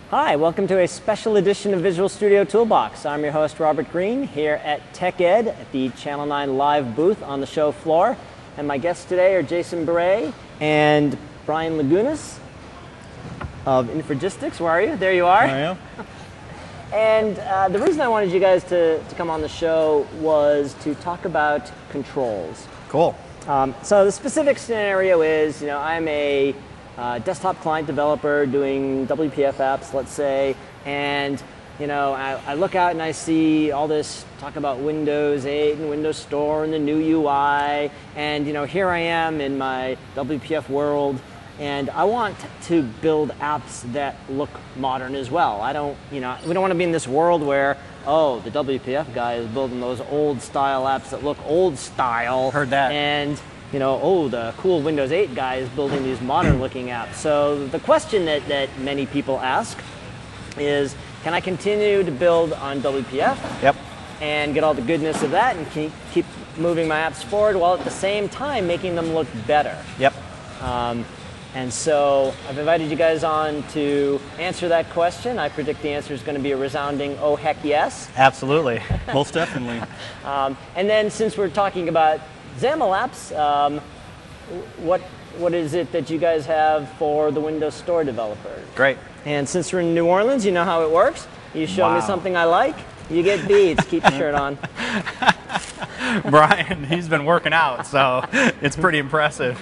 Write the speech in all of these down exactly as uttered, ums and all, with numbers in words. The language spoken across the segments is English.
Hi, welcome to a special edition of Visual Studio Toolbox. I'm your host, Robert Green, here at TechEd at the Channel nine Live booth on the show floor. And my guests today are Jason Beret and Brian Lagunas of Infragistics. Where are you? There you are. I am. And uh, the reason I wanted you guys to, to come on the show was to talk about controls. Cool. Um, so the specific scenario is, you know, I'm a uh, desktop client developer doing W P F apps, let's say, and, you know, I, I look out and I see all this talk about Windows eight and Windows Store and the new U I, and, you know, here I am in my W P F world, and I want to build apps that look modern as well. I don't, you know, we don't want to be in this world where, oh, the W P F guy is building those old style apps that look old style. Heard that. And, you know, oh, the cool Windows eight guy is building these modern looking apps. So the question that, that many people ask is, can I continue to build on W P F? Yep. And get all the goodness of that and keep, keep moving my apps forward while at the same time making them look better? Yep. Um, And so I've invited you guys on to answer that question. I predict the answer is going to be a resounding, oh, heck yes. Absolutely. Most definitely. Um, and then since we're talking about XAML apps, um, what what is it that you guys have for the Windows Store developers? Great. And since we're in New Orleans, you know how it works. You show Wow. me something I like, you get beads. Keep your shirt on. Brian, he's been working out, so it's pretty impressive.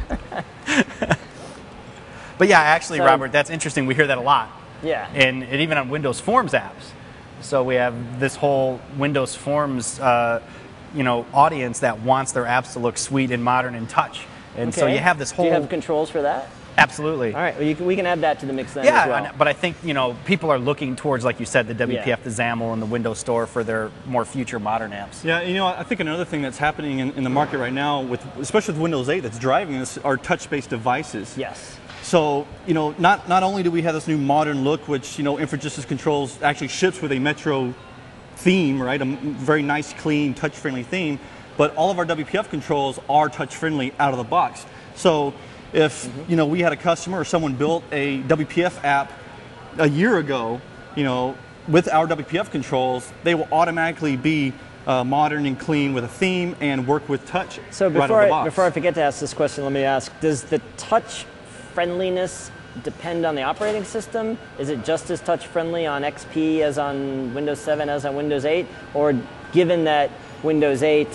But yeah, actually, So- Robert, that's interesting. We hear that a lot. Yeah. And, and even on Windows Forms apps. So we have this whole Windows Forms uh, you know, audience that wants their apps to look sweet and modern and touch. And so Okay. you have this whole... Do you have controls for that? Absolutely. All right, well, you can, we can add that to the mix then Yeah, as well. and- but I think, you know, people are looking towards, like you said, the W P F, Yeah. the XAML, and the Windows Store for their more future modern apps. Yeah, you know, I think another thing that's happening in, in the market right now, with especially with Windows eight, that's driving this, are touch-based devices. Yes. So, you know, not not only do we have this new modern look, which, you know, Infragistics Controls actually ships with a Metro theme, right? A m- very nice, clean, touch-friendly theme, but all of our W P F controls are touch-friendly out of the box. So, if Mm-hmm. you know we had a customer or someone built a W P F app a year ago, you know, with our W P F controls, they will automatically be uh, modern and clean with a theme and work with touch So right out before of I, the box. before I forget to ask this question, let me ask: does the touch friendliness depend on the operating system? Is it just as touch friendly on X P as on Windows seven as on Windows eight, or given that Windows eight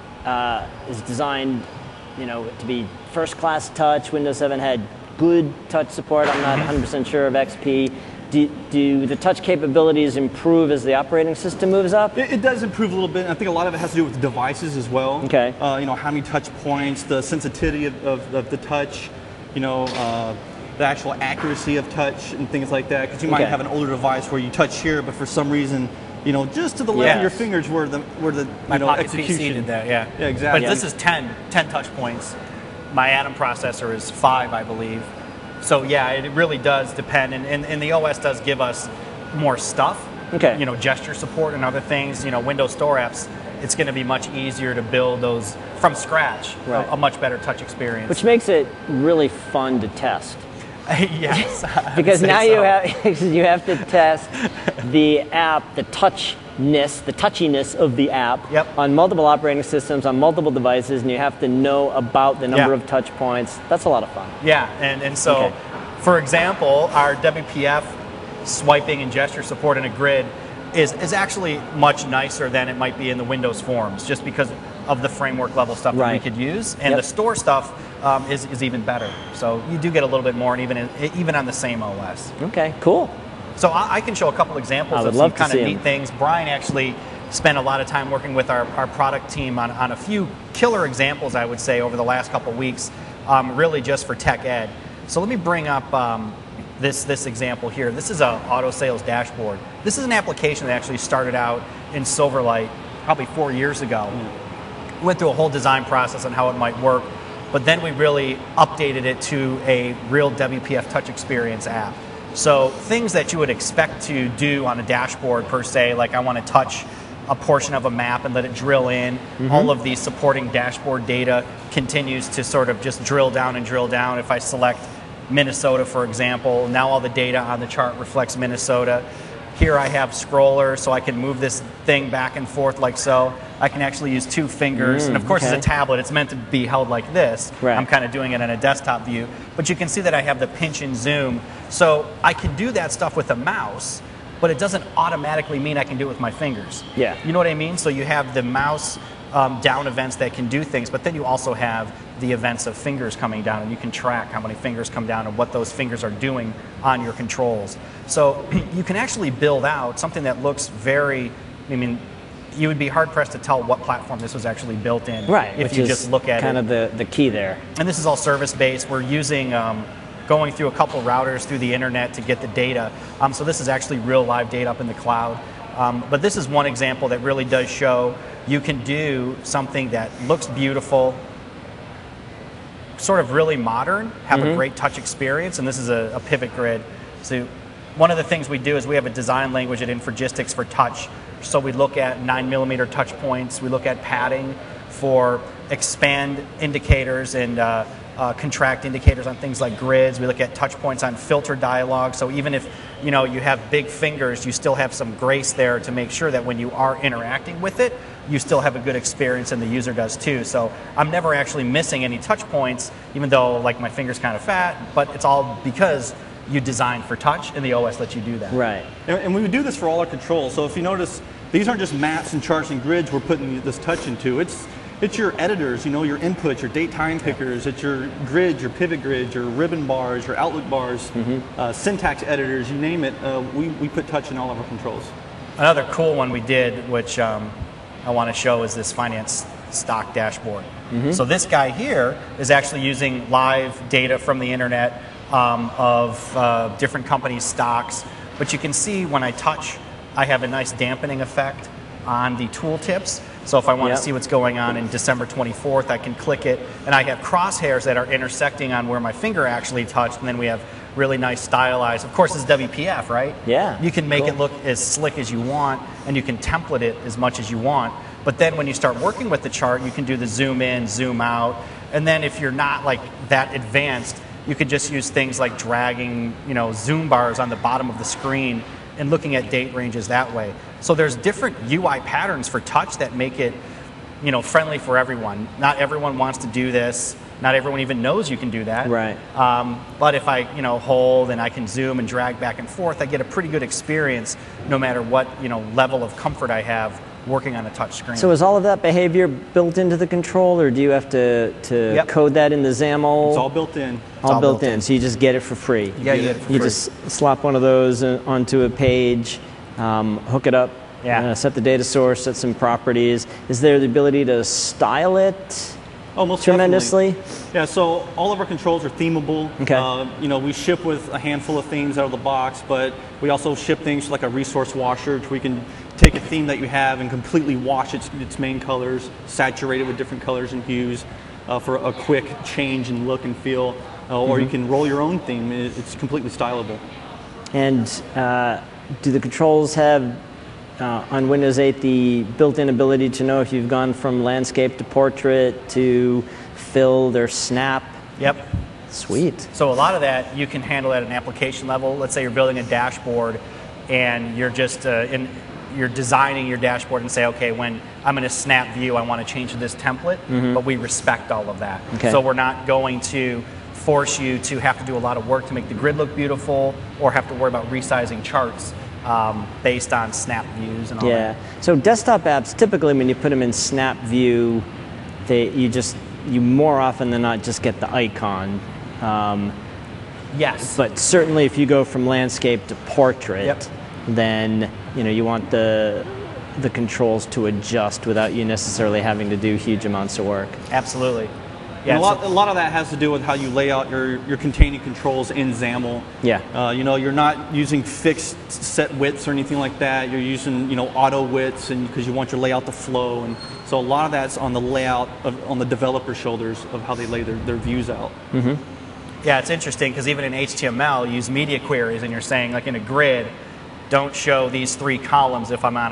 uh, is designed, you know, to be first-class touch, Windows seven had good touch support. I'm not one hundred percent sure of X P. Do, do the touch capabilities improve as the operating system moves up? It, it does improve a little bit. I think a lot of it has to do with devices as well. Okay. Uh, you know, how many touch points, the sensitivity of, of, of the touch, you know, uh, the actual accuracy of touch and things like that. Because you might Okay. have an older device where you touch here, but for some reason, you know, just to the left of your Yes. fingers where the where the My you know, Pocket execution. P C did that, yeah. Yeah, exactly. But this is ten, ten touch points. My Atom processor is five, I believe. So yeah, it really does depend, and, and, and the O S does give us more stuff. Okay. You know, gesture support and other things. You know, Windows Store apps, it's going to be much easier to build those from scratch. Right. A, a much better touch experience. Which makes it really fun to test. yes. I would Because say now so. you have you have to test the app, the touchness, the touchiness of the app Yep. on multiple operating systems, on multiple devices, and you have to know about the number Yeah. of touch points. That's a lot of fun. Yeah, and, and so, Okay. for example, our W P F swiping and gesture support in a grid is, is actually much nicer than it might be in the Windows Forms, just because of the framework level stuff that we Right. could use. And Yep. the store stuff um, is, is even better. So you do get a little bit more, and even, in, even on the same O S. Okay, cool. So I, I can show a couple examples I would of love some to kind of see neat 'em. things. Brian actually spent a lot of time working with our, our product team on, on a few killer examples, I would say, over the last couple weeks, um, really just for tech ed. So let me bring up um, this, this example here. This is a auto sales dashboard. This is an application that actually started out in Silverlight probably four years ago. We went through a whole design process on how it might work, but then we really updated it to a real W P F touch experience app. So things that you would expect to do on a dashboard per se, like I want to touch a portion of a map and let it drill in. Mm-hmm. All of the supporting dashboard data continues to sort of just drill down and drill down. If I select Minnesota, for example. Now all the data on the chart reflects Minnesota. Here I have scroller, so I can move this thing back and forth like so. I can actually use two fingers, Mm, and of course okay. it's a tablet, it's meant to be held like this. Right. I'm kind of doing it in a desktop view, but you can see that I have the pinch and zoom. So I can do that stuff with a mouse, but it doesn't automatically mean I can do it with my fingers. Yeah. You know what I mean? So you have the mouse um, down events that can do things, but then you also have the events of fingers coming down, and you can track how many fingers come down and what those fingers are doing on your controls. So you can actually build out something that looks very, I mean, you would be hard pressed to tell what platform this was actually built in. Right, If which you is just look at kind it. of the, the key there. And this is all service based. We're using, um, going through a couple routers through the internet to get the data. Um, so this is actually real live data up in the cloud. Um, but this is one example that really does show you can do something that looks beautiful, sort of really modern, have Mm-hmm. a great touch experience, and this is a, a pivot grid. So one of the things we do is we have a design language at Infragistics for touch. So we look at nine millimeter touch points, we look at padding for expand indicators and uh, uh, contract indicators on things like grids. We look at touch points on filter dialogue. So even if you know you have big fingers, you still have some grace there to make sure that when you are interacting with it, you still have a good experience, and the user does too. So I'm never actually missing any touch points, even though like my finger's kind of fat, but it's all because you designed for touch and the O S lets you do that. Right. And, and we would do this for all our controls. So if you notice, these aren't just maps and charts and grids we're putting this touch into. It's it's your editors, you know, your inputs, your date time pickers, it's your grids, your pivot grids, your ribbon bars, your outlook bars, Mm-hmm. uh, syntax editors, you name it. Uh, we, we put touch in all of our controls. Another cool one we did, which um, I want to show, is this finance stock dashboard. So this guy here is actually using live data from the internet um, of uh, different companies' stocks. But you can see when I touch, I have a nice dampening effect on the tooltips. So if I want Yep. to see what's going on in December twenty-fourth, I can click it, and I have crosshairs that are intersecting on where my finger actually touched, and then we have really nice stylized. Of course, it's W P F, right? Yeah, You can make cool. it look as slick as you want, and you can template it as much as you want. But then when you start working with the chart, you can do the zoom in, zoom out, and then if you're not like that advanced, you could just use things like dragging, you know, zoom bars on the bottom of the screen and looking at date ranges that way. So there's different U I patterns for touch that make it, you know, friendly for everyone. Not everyone wants to do this. Not everyone even knows you can do that. Right. Um, but if I, you know, hold and I can zoom and drag back and forth, I get a pretty good experience no matter what, you know, level of comfort I have working on a touch screen. So is all of that behavior built into the control, or do you have to, to Yep. code that in the XAML? It's all built in. all, all built built in. in. So you just get it for free. Yeah, you get it for You free. just slap one of those uh, onto a page, um, hook it up, Yeah. uh, set the data source, set some properties. Is there the ability to style it Oh, most tremendously? definitely. Yeah, so all of our controls are themable. Okay. Uh, you know, we ship with a handful of themes out of the box, but we also ship things like a resource washer, which we can take a theme that you have and completely wash its, its main colors, saturate it with different colors and hues uh, for a quick change in look and feel. Uh, or you can roll your own theme. It- It's completely stylable. And uh, do the controls have uh, on Windows eight the built-in ability to know if you've gone from landscape to portrait to filled or snap? Yep. Sweet. So a lot of that you can handle at an application level. Let's say you're building a dashboard and you're just uh, in, you're designing your dashboard and say, okay, when I'm in a snap view, I want to change to this template, but we respect all of that. Okay. So we're not going to force you to have to do a lot of work to make the grid look beautiful or have to worry about resizing charts um, based on snap views and all Yeah. that. So desktop apps, typically when you put them in snap view, they you just you more often than not just get the icon. Um, Yes. but certainly if you go from landscape to portrait, Yep. then you know you want the the controls to adjust without you necessarily having to do huge amounts of work. Absolutely. And Yeah. a, lot, so- a lot of that has to do with how you lay out your, your containing controls in XAML. Yeah. Uh, you know, you're not using fixed set widths or anything like that. You're using, you know, auto widths, and because you want your layout to flow. And so a lot of that's on the layout of, on the developer shoulders of how they lay their, their views out. Yeah, it's interesting because even in H T M L, you use media queries, and you're saying, like in a grid, don't show these three columns if I'm on a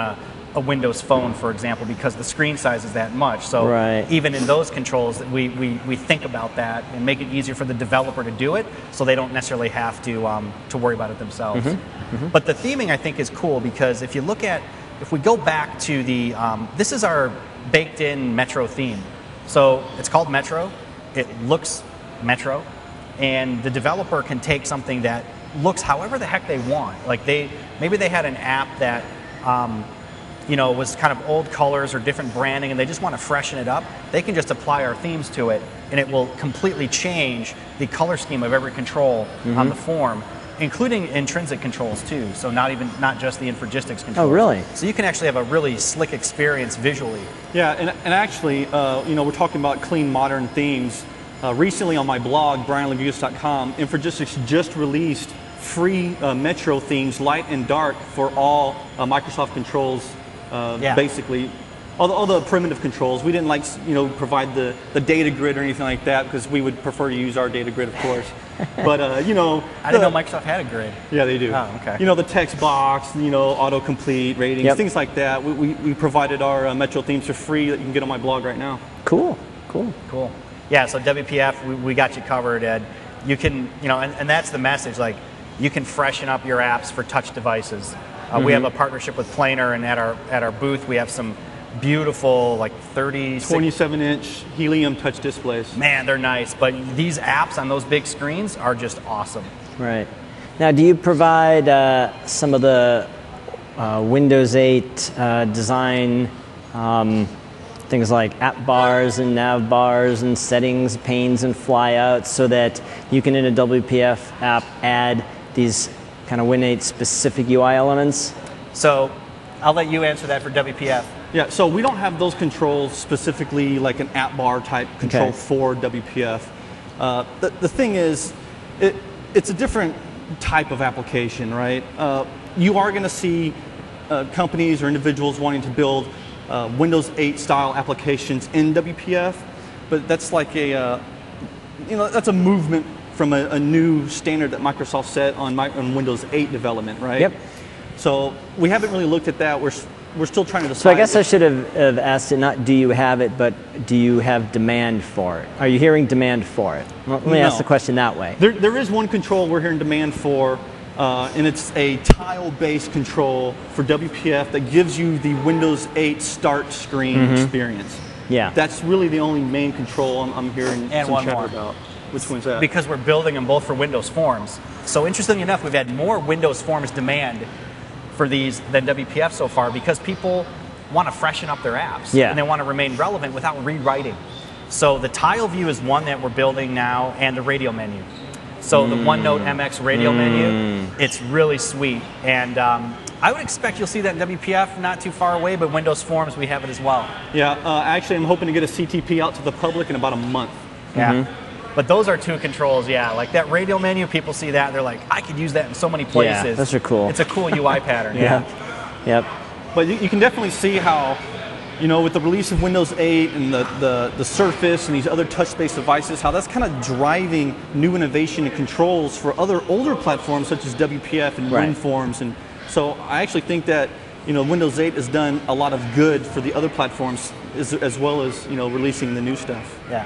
a Windows Phone, for example, because the screen size is that much. So Right. even in those controls, we, we, we think about that and make it easier for the developer to do it, so they don't necessarily have to um, to worry about it themselves. But the theming, I think, is cool because if you look at, if we go back to the, um, this is our baked-in Metro theme. So it's called Metro. It looks Metro, and the developer can take something that looks however the heck they want. Like they, maybe they had an app that, um, you know, was kind of old colors or different branding, and they just want to freshen it up. They can just apply our themes to it, and it will completely change the color scheme of every control on the form, including intrinsic controls too. So not even not just the Infragistics controls. Oh, really? So you can actually have a really slick experience visually. Yeah, and, and actually, uh, you know, we're talking about clean, modern themes. Uh, recently on my blog, brian legugas dot com, Infragistics just released free uh, Metro themes, light and dark, for all uh, Microsoft controls, uh, Yeah. basically. All the, all the primitive controls. We didn't like, you know, provide the, the data grid or anything like that because we would prefer to use our data grid, of course. But, uh, you know. I didn't the- know Microsoft had a grid. Yeah, they do. Oh, okay. You know, the text box, you know, autocomplete, ratings, Yep. things like that. We, we, we provided our uh, Metro themes for free that you can get on my blog right now. Cool, cool. Cool. Yeah, so W P F, we, we got you covered, Ed. You can, you know, and, and that's the message, like, you can freshen up your apps for touch devices. Uh, Mm-hmm. We have a partnership with Planer, and at our at our booth, we have some beautiful, like, thirty, twenty-seven inch helium touch displays. man, they're nice. But these apps on those big screens are just awesome. Right. Now, do you provide uh, some of the uh, Windows eight uh, design um, things like app bars and nav bars and settings panes and flyouts so that you can, in a W P F app, add these kind of Win eight specific U I elements? So I'll let you answer that for W P F. Yeah, so we don't have those controls specifically like an app bar type control Okay. for W P F. Uh, the, the thing is, it, it's a different type of application, right? Uh, you are going to see uh, companies or individuals wanting to build uh, Windows eight style applications in W P F, but that's like a, uh, you know, that's a movement from a, a new standard that Microsoft set on, my, on Windows eight development, right? Yep. So we haven't really looked at that. We're s- we're still trying to decide. So I guess I should have, have asked it not do you have it, but do you have demand for it? Are you hearing demand for it? Well, let me No. ask the question that way. There, there is one control we're hearing demand for, uh, and it's a tile-based control for W P F that gives you the Windows eight start screen experience. Yeah. That's really the only main control I'm, I'm hearing And some one chatter more. about. Which one's that? Because we're building them both for Windows Forms. So interestingly enough, we've had more Windows Forms demand for these than W P F so far because people want to freshen up their apps. Yeah. And they want to remain relevant without rewriting. So the tile view is one that we're building now, and the radio menu. So the OneNote M X radio menu, it's really sweet. And um, I would expect you'll see that in W P F not too far away, but Windows Forms, we have it as well. yeah, uh, actually, I'm hoping to get a C T P out to the public in about a month. Yeah. But those are two controls, yeah. Like that radio menu, people see that, they're like, I could use that in so many places. those are cool. It's a cool U I pattern, yeah. Yep. But you, you can definitely see how, you know, with the release of Windows eight and the, the, the Surface and these other touch-based devices, how that's kind of driving new innovation and controls for other older platforms such as W P F and Right. WinForms. And so I actually think that, you know, Windows eight has done a lot of good for the other platforms as, as well as, you know, releasing the new stuff. Yeah.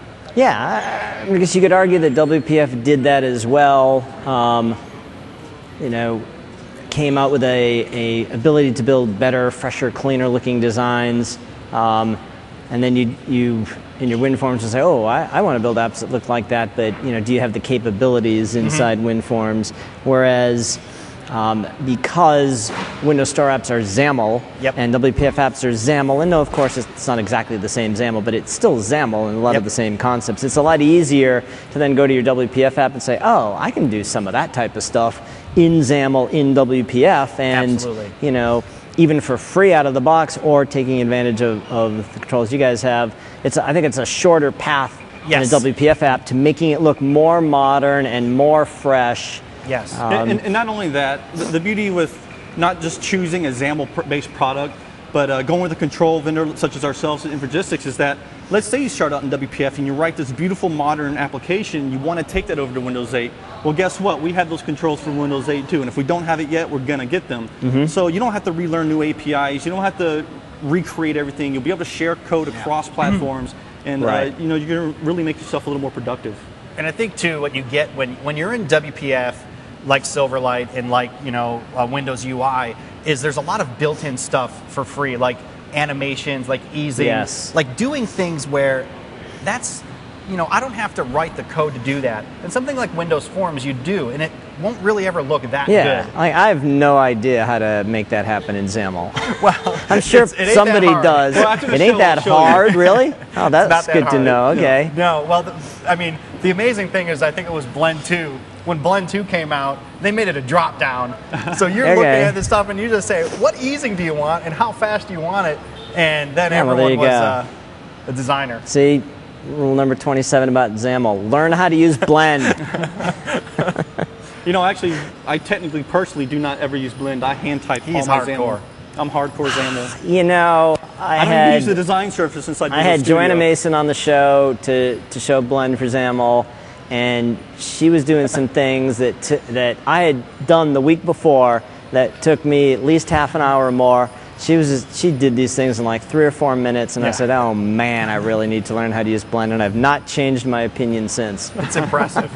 Yeah, I I guess you could argue that W P F did that as well. Um, you know, came out with a, a ability to build better, fresher, cleaner looking designs. Um, and then you, you in your WinForms will say, oh, I, I want to build apps that look like that, but you know, do you have the capabilities inside WinForms? Whereas um, because Windows Store apps are XAML Yep. and W P F apps are XAML, and no, of course, it's not exactly the same XAML, but it's still XAML and a lot Yep. of the same concepts. It's a lot easier to then go to your W P F app and say, oh, I can do some of that type of stuff in XAML in W P F, and Absolutely. you know, even for free out of the box, or taking advantage of, of the controls you guys have. It's I think it's a shorter path in Yes. a W P F app to making it look more modern and more fresh. Yes. Um, and, and, and not only that, the, the beauty with not just choosing a XAML-based product, But uh, going with a control vendor such as ourselves at Infragistics is that, let's say you start out in W P F and you write this beautiful modern application, you want to take that over to Windows eight. Well, guess what? We have those controls for Windows eight too, and if we don't have it yet, we're going to get them. Mm-hmm. So you don't have to relearn new A P Is, you don't have to recreate everything. You'll be able to share code across yeah. platforms, and right. uh, you know, you're going to really make yourself a little more productive. And I think too, what you get when, when you're in W P F, like Silverlight and like you know uh, Windows U I, is there's a lot of built-in stuff for free, like animations, like easing, yes. like doing things where that's, you know, I don't have to write the code to do that. And something like Windows Forms, you do, and it won't really ever look that yeah, good. I, I have no idea how to make that happen in XAML. Well, I'm sure it's, it somebody does. Well, it ain't that hard, really? Oh, that's that good hard. to know. Okay. No, no well, the, I mean, the amazing thing is I think it was Blend two. When Blend two came out, they made it a drop down. So you're okay. looking at this stuff and you just say, what easing do you want and how fast do you want it? And then yeah, everyone well, was uh, a designer. See, rule number twenty-seven about XAML. Learn how to use Blend. You know, actually, I technically, personally, do not ever use Blend. I hand type He's all my hardcore. XAML. I'm hardcore XAML. You know, I, I don't had, even use the design surface inside I had Visual Joanna Studio. Mason on the show to, to show Blend for XAML, and she was doing some things that t that I had done the week before that took me at least half an hour or more. She was just, she did these things in like three or four minutes, and yeah. I said, "Oh man, I really need to learn how to use Blend," and I've not changed my opinion since. It's impressive.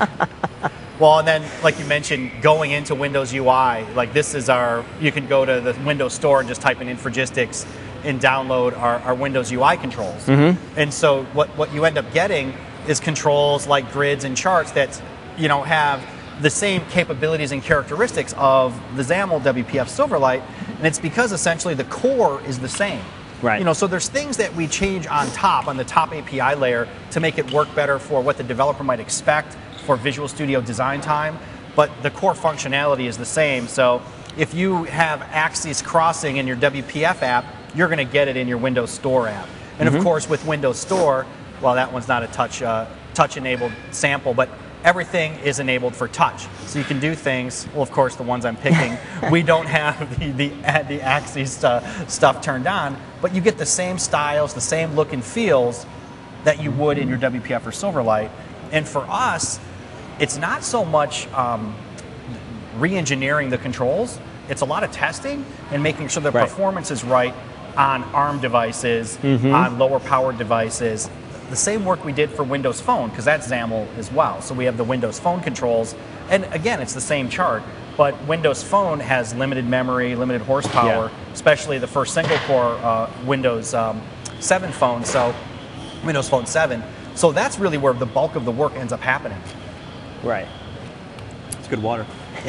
Well, and then, like you mentioned, going into Windows U I, like this is our, you can go to the Windows Store and just type in Infragistics and download our, our Windows U I controls. Mm-hmm. And so what, what you end up getting is controls like grids and charts that, you know, have the same capabilities and characteristics of the XAML W P F Silverlight, and it's because essentially the core is the same. Right. You know, so there's things that we change on top, on the top A P I layer to make it work better for what the developer might expect for Visual Studio design time, but the core functionality is the same. So if you have Axis crossing in your W P F app, you're going to get it in your Windows Store app. And mm-hmm. of course, with Windows Store, well, that one's not a touch uh, touch-enabled sample, but everything is enabled for touch. So you can do things, well, of course, the ones I'm picking, we don't have the, the, the Axis uh, stuff turned on, but you get the same styles, the same look and feels that you would in your W P F or Silverlight. And for us, it's not so much um, re-engineering the controls, it's a lot of testing and making sure the right. performance is right on ARM devices, mm-hmm. on lower powered devices. The same work we did for Windows Phone, because that's XAML as well. So we have the Windows Phone controls, and again, it's the same chart, but Windows Phone has limited memory, limited horsepower, yeah. especially the first single core uh, Windows um, seven phone, so Windows Phone seven. So that's really where the bulk of the work ends up happening. Right. It's good water.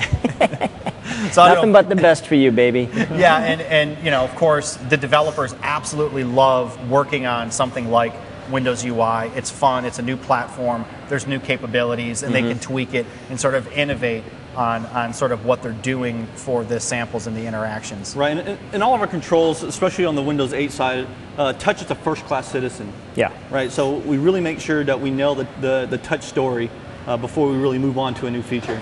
So Nothing but the best for you, baby. Yeah, and, and you know, of course, the developers absolutely love working on something like Windows U I. It's fun, it's a new platform, there's new capabilities, and mm-hmm. they can tweak it and sort of innovate on, on sort of what they're doing for the samples and the interactions. Right, and, and all of our controls, especially on the Windows eight side, uh, touch is a first-class citizen. Yeah. Right, so we really make sure that we nail the, the, the touch story uh, before we really move on to a new feature.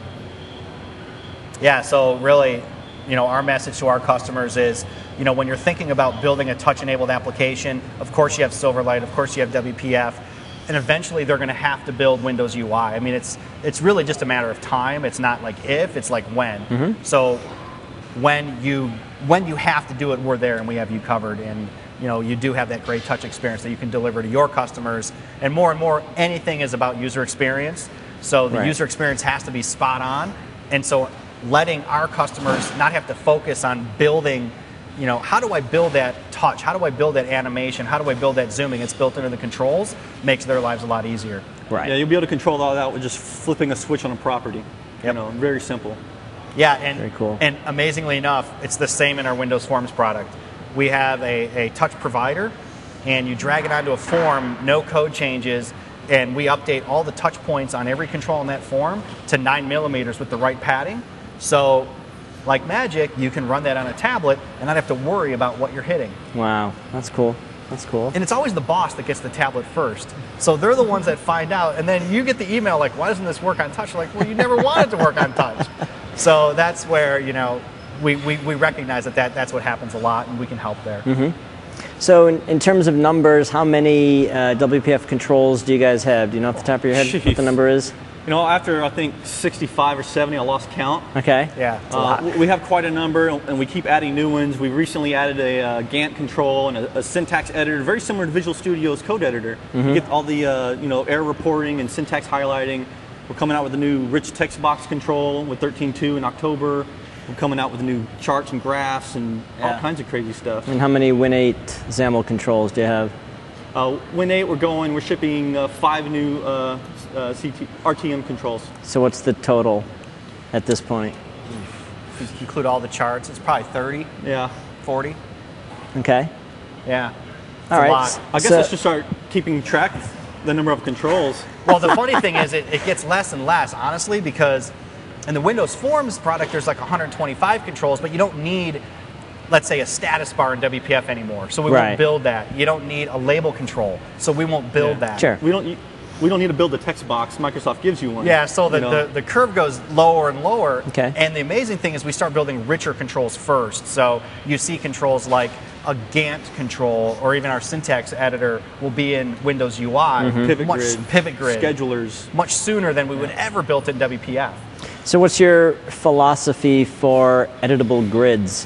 Yeah, so really, you know, our message to our customers is, you know, when you're thinking about building a touch-enabled application, of course you have Silverlight, of course you have W P F, and eventually they're going to have to build Windows U I. I mean, it's it's really just a matter of time. It's not like if, it's like when. Mm-hmm. So when you when you have to do it, we're there and we have you covered, and you know, you do have that great touch experience that you can deliver to your customers. And more and more, anything is about user experience. So the right. user experience has to be spot on, and so letting our customers not have to focus on building, you know, how do I build that touch? How do I build that animation? How do I build that zooming? It's built into the controls, makes their lives a lot easier. Right. Yeah, you'll be able to control all that with just flipping a switch on a property. Yep. You know, very simple. Yeah, and, very cool. And amazingly enough, it's the same in our Windows Forms product. We have a, a touch provider, and you drag it onto a form, no code changes, and we update all the touch points on every control in that form to nine millimeters with the right padding. So, like magic, you can run that on a tablet and not have to worry about what you're hitting. Wow, that's cool. That's cool. And it's always the boss that gets the tablet first. So they're the ones that find out, and then you get the email like, why doesn't this work on touch? Like, well, you never wanted to work on touch. So that's where, you know, we, we, we recognize that, that that's what happens a lot, and we can help there. Mm-hmm. So in, in terms of numbers, how many uh, W P F controls do you guys have? Do you know off the top of your head Jeez. what the number is? You know, after I think sixty-five or seventy, I lost count. Okay. Yeah, it's a Uh, lot. we have quite a number, and we keep adding new ones. We recently added a uh, Gantt control and a, a syntax editor, very similar to Visual Studio's code editor. Mm-hmm. You get all the uh, you know error reporting and syntax highlighting. We're coming out with a new rich text box control with thirteen point two in October. We're coming out with new charts and graphs and all Yeah. kinds of crazy stuff. And how many Win eight XAML controls do you have? Uh, Win eight, we're going. We're shipping uh, five new uh, uh, C T, R T M controls. So what's the total at this point? If you include all the charts, it's probably thirty, Yeah. forty. Okay. Yeah. It's All a right. lot. I guess So- I should start keeping track of the number of controls. Well, the funny thing is it, it gets less and less, honestly, because in the Windows Forms product, there's like one hundred twenty-five controls, but you don't need, let's say, a status bar in W P F anymore. So we Right. won't build that. You don't need a label control, so we won't build Yeah. that. Sure. We don't. We don't need to build a text box. Microsoft gives you one. Yeah, so the, you know? the, the curve goes lower and lower. Okay. And the amazing thing is we start building richer controls first. So you see controls like a Gantt control or even our syntax editor will be in Windows U I. Pivot much, grid, Pivot grid. schedulers. Much sooner than we would ever build it in W P F. So what's your philosophy for editable grids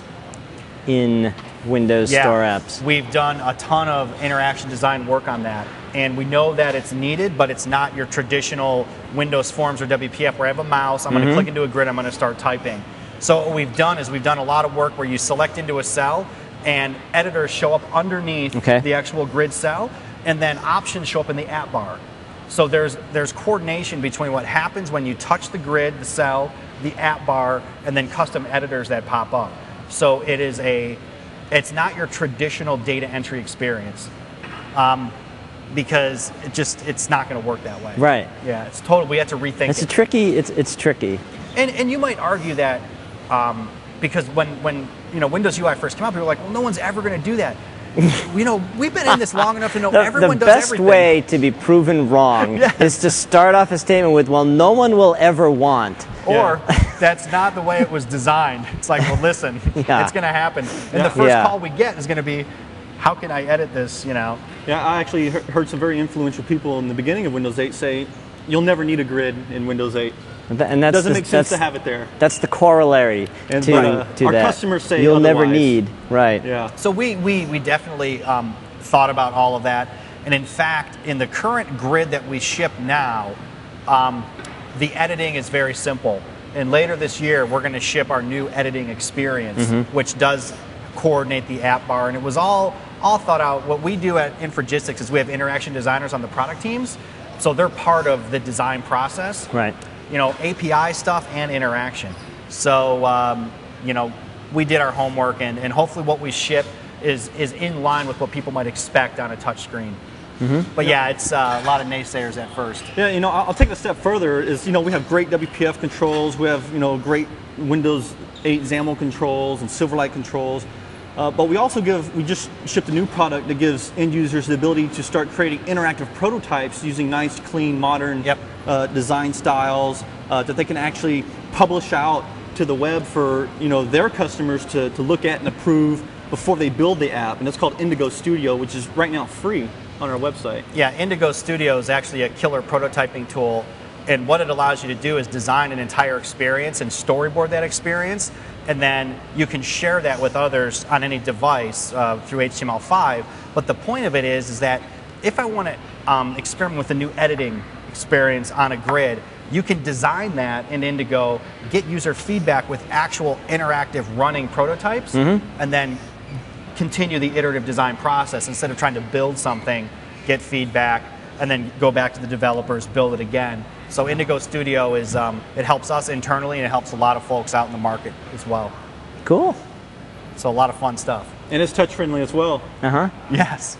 in Windows Store apps? We've done a ton of interaction design work on that. And we know that it's needed, but it's not your traditional Windows Forms or W P F where I have a mouse, I'm going to click into a grid, I'm going to start typing. So what we've done is we've done a lot of work where you select into a cell and editors show up underneath Okay. the actual grid cell, and then options show up in the app bar. So there's there's coordination between what happens when you touch the grid, the cell, the app bar, and then custom editors that pop up. So it is a, it's not your traditional data entry experience. Um, because it just it's not going to work that way. Right. Yeah, it's total. We have to rethink It's a it. tricky. It's it's tricky. And and you might argue that um, because when when you know Windows U I first came out, people were like, well, no one's ever going to do that. You know, we've been in this long enough to know The, everyone the does best everything. way to be proven wrong Yes. is to start off a statement with, "Well, no one will ever want." Or that's not the way it was designed. It's like, well, listen, Yeah. it's going to happen. And the first Yeah. call we get is going to be, how can I edit this? You know. Yeah, I actually he- heard some very influential people in the beginning of Windows eight say, "You'll never need a grid in Windows eight. And th- and that's Doesn't the, make sense that's, to have it there." That's the corollary And, to, but, uh, to our that. customers say you'll never otherwise. need. Right. Yeah. So we, we, we definitely um, thought about all of that. And in fact, in the current grid that we ship now, um, the editing is very simple. And later this year, we're going to ship our new editing experience, which does coordinate the app bar. And it was all, all thought out. What we do at Infragistics is we have interaction designers on the product teams. So they're part of the design process. Right. You know, A P I stuff and interaction. So, um, you know, we did our homework, and, and hopefully what we ship is, is in line with what people might expect on a touch screen. But yeah, it's uh, a lot of naysayers at first. Yeah, you know, I'll I'll take it a step further. Is you know we have great W P F controls. We have you know great Windows eight XAML controls and Silverlight controls. Uh, but we also give, we just shipped a new product that gives end users the ability to start creating interactive prototypes using nice, clean, modern Yep. uh, design styles uh, that they can actually publish out to the web for you know their customers to, to look at and approve before they build the app. And it's called Indigo Studio, which is right now free on our website. Yeah, Indigo Studio is actually a killer prototyping tool. And what it allows you to do is design an entire experience and storyboard that experience. And then you can share that with others on any device uh, through H T M L five. But the point of it is, is that if I want to um, experiment with a new editing experience on a grid, you can design that in Indigo, get user feedback with actual interactive running prototypes, and then continue the iterative design process instead of trying to build something, get feedback, and then go back to the developers, build it again. So Indigo Studio is, um, it helps us internally, and it helps a lot of folks out in the market as well. Cool. So a lot of fun stuff. And it's touch friendly as well. Uh huh. Yes,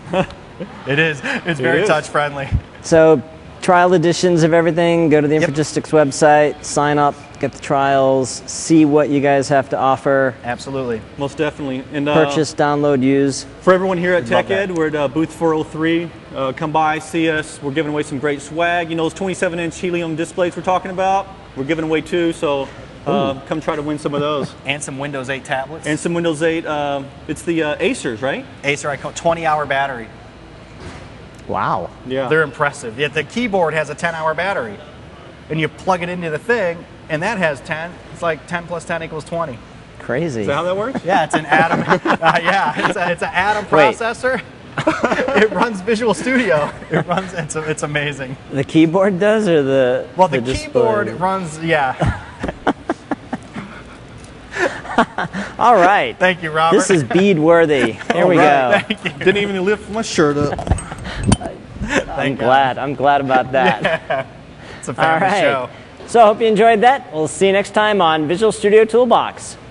it is. It's very is. touch friendly. So, trial editions of everything. Go to the Yep. Infragistics website, sign up, get the trials, see what you guys have to offer. Absolutely. Most definitely. And uh, Purchase, download, use. For everyone here at Love TechEd, that. we're at uh, booth four oh three. Uh, come by, see us. We're giving away some great swag. You know those twenty-seven inch helium displays we're talking about? We're giving away two, so Um, come try to win some of those. And some Windows eight tablets. And some Windows eight. Um, it's the uh, Acers, right? Acer Icon, twenty hour battery. Wow. Yeah. They're impressive. Yet the keyboard has a ten hour battery. And you plug it into the thing, and that has ten. It's like ten plus ten equals twenty. Crazy. Is that how that works? Yeah, it's an Atom. uh, yeah, it's a, it's an Atom Wait. processor. It runs Visual Studio. It runs. It's it's amazing. The keyboard does, or the Well, the, the keyboard display? runs. Yeah. All right. Thank you, Robert. This is bead worthy. Here we right. go. Thank you. Didn't even lift my shirt up. I'm glad. I'm glad about that. It's a All family right. show. So I hope you enjoyed that. We'll see you next time on Visual Studio Toolbox.